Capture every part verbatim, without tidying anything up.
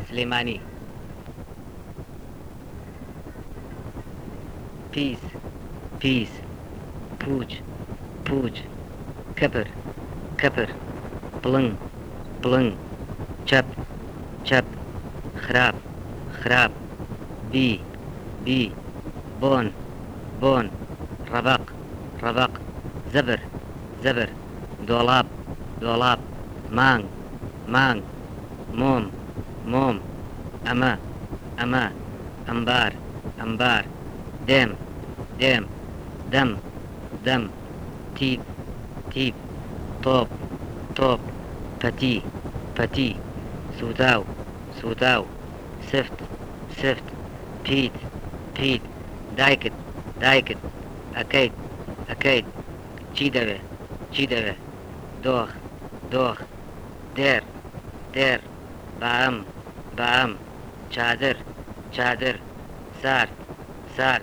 سليماني. بيس بيس. بوج بوج. كبر كبر. بلن بلن. چپ چپ. خراب خراب. بي بي. بون بون. ربق ربق. زبر زبر. دولاب دولاب. مانگ مانگ. موم موم. أما أما. أنبار أنبار. دم دم دم دم. تيب تيب. طوب طوب. فتي فتي. سوداو سوداو. سفت سفت. بيت بيت. دايكت دايكت. أكيد أكيد. چيدوه چيدوه. دوخ دوخ. دير دير. بام بام. چادر چادر. سارد سارد.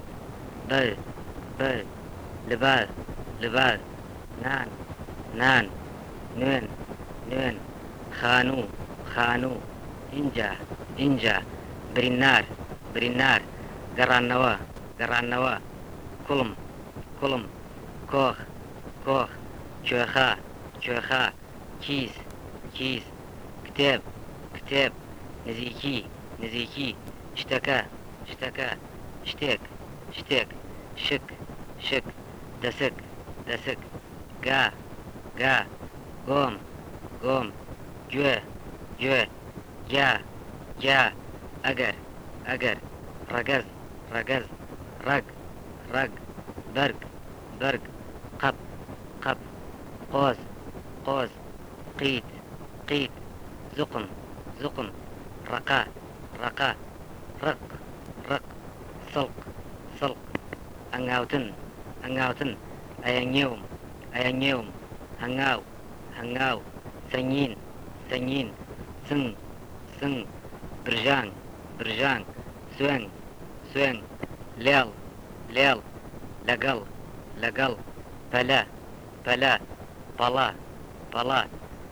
بل بل. لبال لبال. نان نان. نون نون. خانو خانو. إنجا إنجا. برينار برينار. قرانوا قرانوا. كلم كلم. كوخ كوخ. شوخا شوخا. كيس كيس. كتاب كتاب. نزيكي نزيكي. اشتكى اشتكى. اشتك اشتك. شك شك. دسك دسك. قا قا. قوم قوم. جو جو. جا جا. أجر أجر. رجز رجز. رق رق. برق برق. قب قب. قوس قوس. قيد قيد. زقم زقم. رقا رقا. رق رق. صلق صلق. أنغاوتن أنغاوتن. أينيوم أينيوم. هنغاو هنغاو. سنين سنين. سن سن. برجان برجان. سوين سوين. ليل ليل. لقل لقل. بلا بلا. بلا بلا.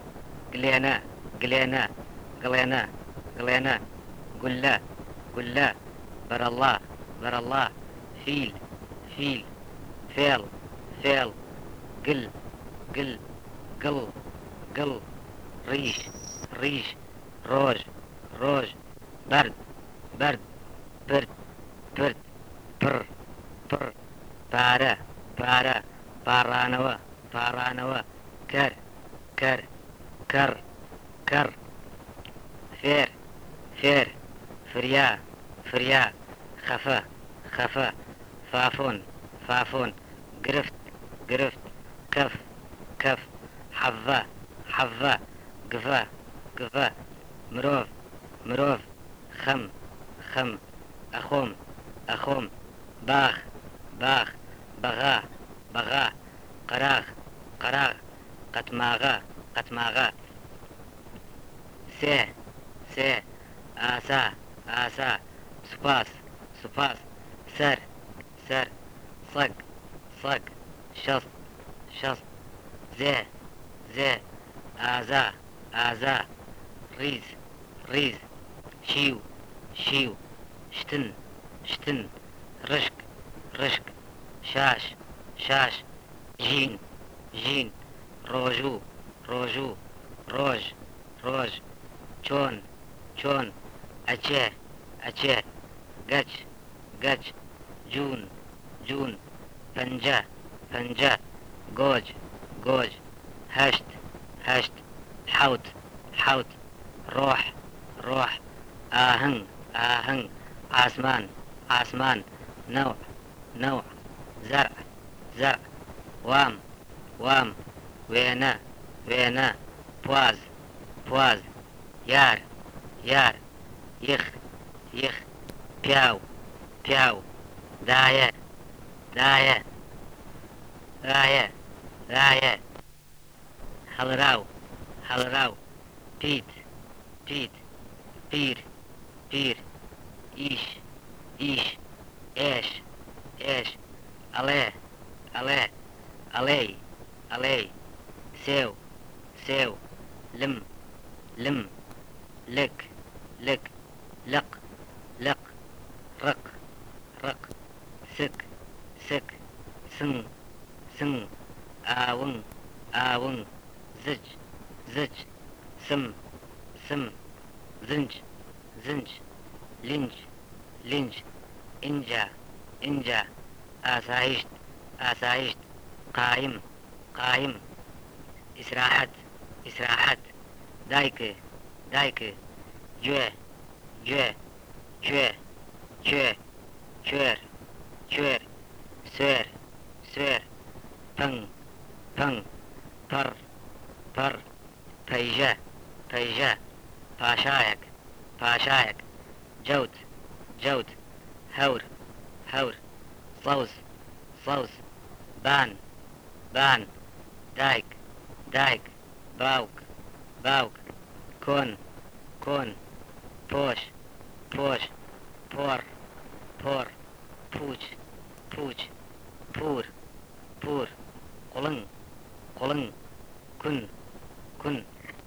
قلينا قلينا قلينا قلينا. قلا قلا. بر الله بر الله. فيل فيل. فيل فيل. قل قل قل قل. ريش ريش. روج روج. برد برد. برد برد. بر بر. بارا بارا. بارانوا بارانوا. كر كر كر كر. فير فير. فريا فريا. خفا خفا. فافون فافون. قرفت قرفت. كف كف. حظا حظا. قفا قفا. مروف مروف. خم خم. أخوم أخوم. باخ باخ. بغا بغا. قراغ قراغ. قتماغا قتماغا. سه سه. آسا آسا. سباس سباس. سر سر. صق صق. شص شص. زي زي. آزا آزا. ريز ريز. شيو شيو. شتن شتن. رشك رشك. Shash Shash. جين جين. روجو روجو. روج روج. چون چون. أچه أچه. قچ قچ. جون جون. پنجه پنجه. گوج گوج. هشت هشت. حوت حوت. روح روح. آهن آهن. آسمان آسمان. نوع نوع. زرع زرع. وام وام. وينا وينا. بواز بواز. يار يار. يخ يخ. بياو بياو. داية داية داية داية. هلراو هلراو. بيت بيت. بير بير. إيش إيش. إيش إيش. عليه عليه. علي علي. سيو سيو. لم لم. لك لك. لق لق رق رق سك سك سن سن آون آون زج زج سم سم زنج زنج لنج لنج إنجا إنجا آسايشت آسايشت قائم قائم إسراحت إسراحت دايك دايك جو جو جو جو جور جور سور سور بن بن بر بر بيجا بيجا باشايك باشايك جود جود هور هور صوص صوص بان بان دايك دايك باوك باوك كون كون بوش بوش بور بور بوش بوش بور بور قلن قلن كن كن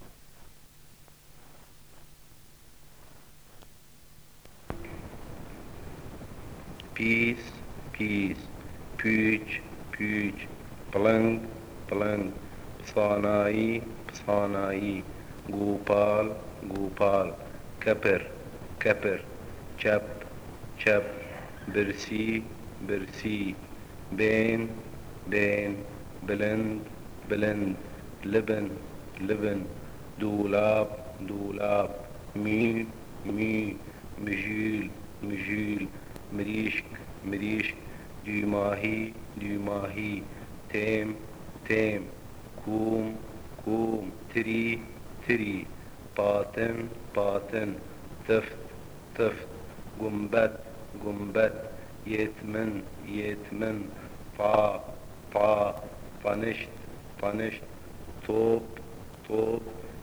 peace, peace, pooch, pooch, palang, palang, psanai, psanai, gopal, gopal, kapir, kapir, chap, chap, birsi, birsi, bain, bain, blend, blend, liban, liban, dulab, dulab, mi, mi, مجيل مجيل مريشك مريشك ديماهي ديماهي تيم تيم كوم كوم تري تري باطن باطن تفت تفت قنبت قنبت يتمن يتمن طا طا طنشت طنشت طوب طوب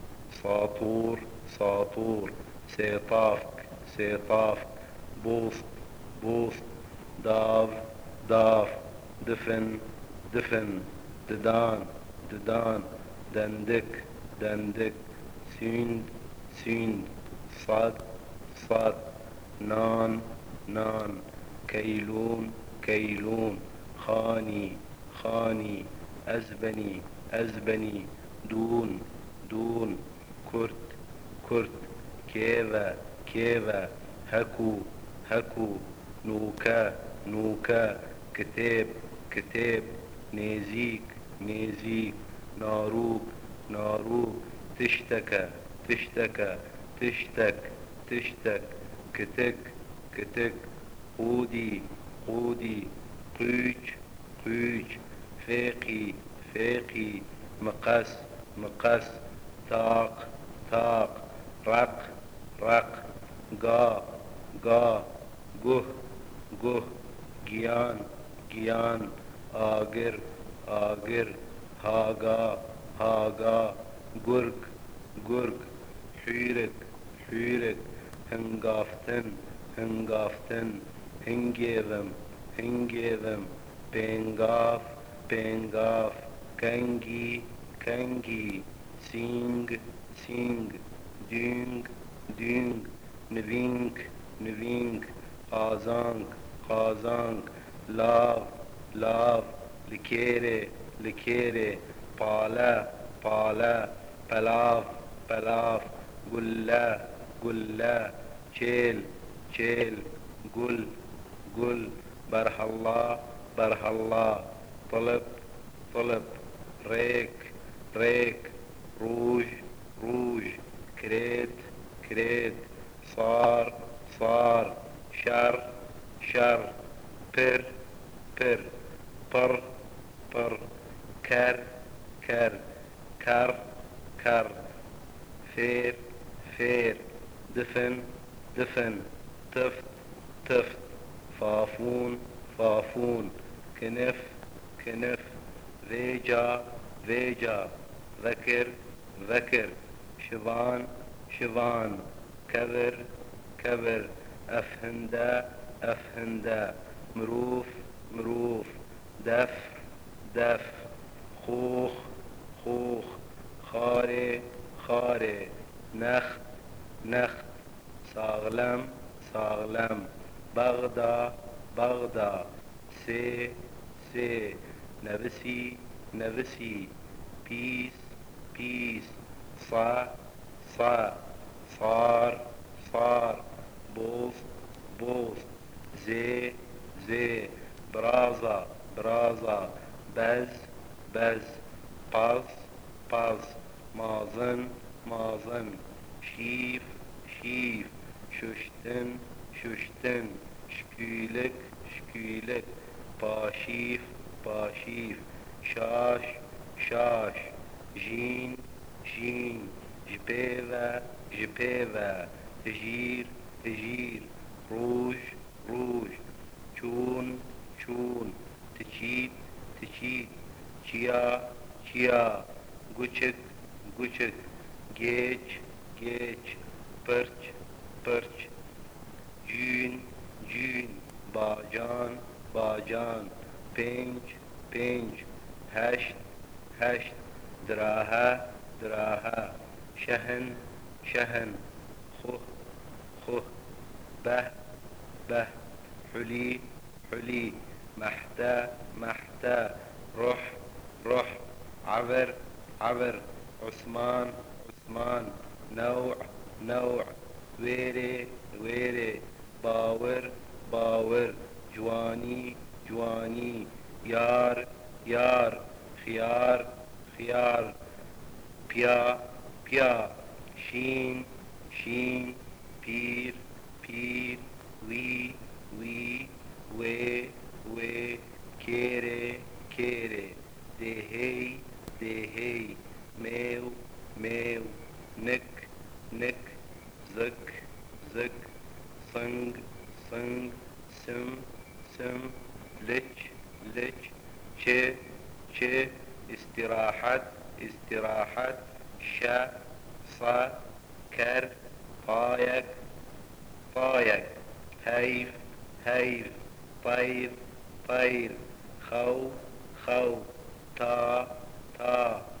ساطور ساطور سيطافك سيطافك بوسط بوسط داف داف دفن دفن ددان ددان دندك دندك سيند سيند صاد صاد نان نان كيلون كيلون خاني خاني أزبني أزبني دون دون كرت كرت كيفا كيفا هكو هكو نوكا نوكا كتاب كتاب نيزيك نيزيك ناروك ناروك تشتكى تشتكى تشتك تشتك كتك كتك قودي قودي قوج قوج فاقي فاقي مقاس مقاس طاق طاق رق رق قا قا گه گه گیان گیان آگر آگر هاگا هاگا گرگ گرگ حیرک حیرک هنگافتن هنگافتن هنگیوم هنگیوم بنگاف بنگاف کنگی کنگی سینگ سینگ دینگ دینگ نوینگ نوینگ قازانگ قازانگ لاو لاو لکیره لکیره پالا پالا پلاف پلاف گلا گلا چیل چیل گل گل برح الله برح الله طلب طلب ريك ريك روج روج كريت كريت صار صار شر شر بر بر بر بر كر كر كر كر فير فير دفن دفن تفت تفت فافون فافون كنف كنف ريجا ريجا ذكر ذكر شبان شبان كبر كبر أفهندا أفهندا مروف مروف دف دف خوخ خوخ خاري خاري نخت نخت ساغلم ساغلم بغدا بغدا سي سي نفسي نفسي بيس بيس صا صا صار صار بوس بوس زي زي برازا برازا بز بز باز باز مازن مازن شيف شيف ششتن ششتن شكيلك شكيلك باشيف باشيف شاش شاش جين جين جبيبة جبيبة تجير تجير روج روج چون چون تچيت تچيت چيا چيا گوچک گوچک گیچ گیچ پرچ پرچ جون جون باجان باجان پنج پنج هشت هشت دراها دراها شهن شهن خو خو به به حلي حلي محتا محتا روح روح عبر عبر عثمان عثمان نوع نوع ويري ويري باور باور جواني جواني يار يار خيار خيار بيا بيا شين شين بير بير وي وي وي وي كيري كيري دهي دهي ميو ميو نك نك زك زك صنگ صنگ سم سم لج لج چه چه استراحت استراحت شا صا كر طايق طايق هيف هيف طير طير خو خو تا تا